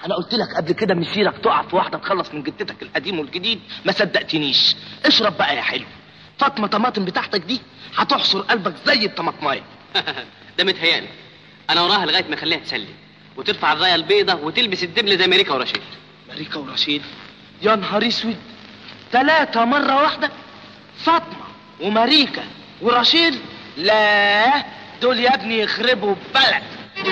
انا قلت لك قبل كده مسيرك تقع في واحده تخلص من جدتك القديم والجديد، ما صدقتنيش. اشرب بقى يا حلو. فاطمه طماطم بتاعتك دي هتحصر قلبك زي الطماطمايه. ده متهيألي. انا وراها لغايه ما اخليها تسلم وترفع الرايه البيضه وتلبس الدبل زي ماريكا ورشيد. ماريكا ورشيد؟ يا نهار اسود، 3 مرة واحدة؟ فاطمة وماريكا ورشيد؟ لا، دول يا ابني يخربوا بلد.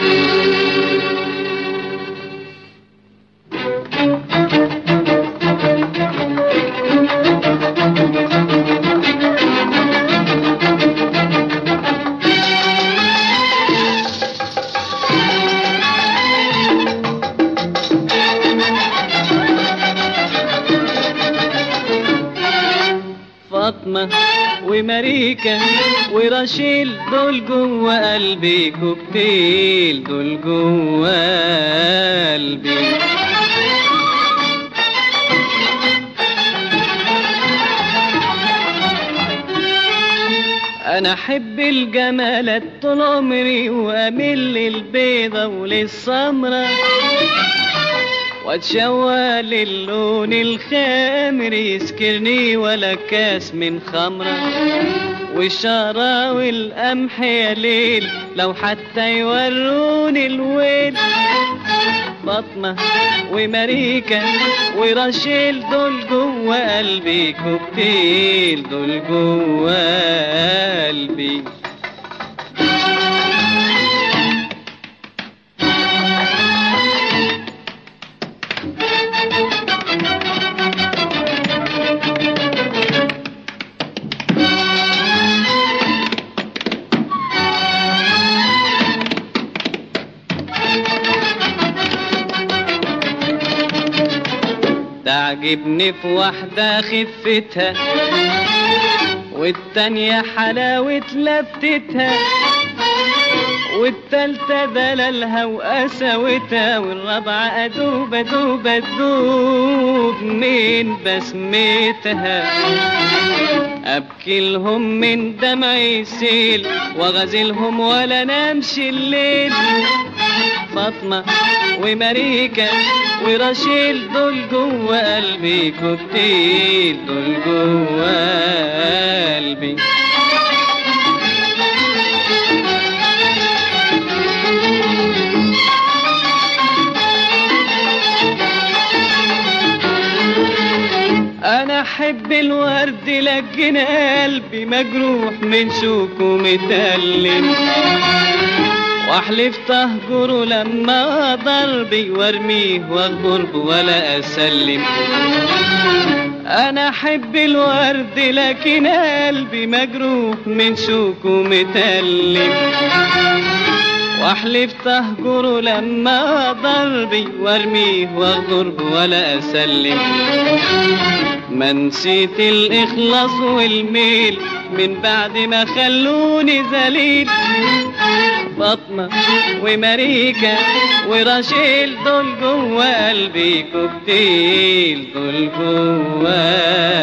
فاطمة وماريكا ورشيل دول جوا قلبي كوكتيل، دول جوا قلبي. انا احب الجمالات طول عمري واميل للبيضة وللسمرة واتشوق للون الخامر يسكرني ولا كاس من خمرة، والشعرة والقمح يا ليل لو حتى يوروني الويل. فاطمة وماريكا ورشيل دول جوا قلبي كوكتيل، دول جوا قلبي. تعجبني في واحدة خفتها والتانية حلاوة لفتها والتالتة دلالها وقساوتها والرابعة أدوب أدوب أدوب من بسمتها. أبكي لهم من دمعي سيل وغزلهم ولا نمشي الليل. فاطمة وماريكا ورشيل دول جوا قلبي كوكتيل، دول جوا قلبي. انا احب الورد لكن قلبي مجروح من شوك ومتألم، واحلف تهجره لما ضربي وارميه واغدر ولا اسلم. انا احب الورد لكن قلبي مجروح من شوك ومتألم، واحلف تهجره لما ضربي وارميه واغدر ولا اسلم. ما نسيت الاخلاص والميل من بعد ما خلوني ذليل. فاطمة وماريكا ورشيل دول جوا قلبي كوكتيل، دول جوا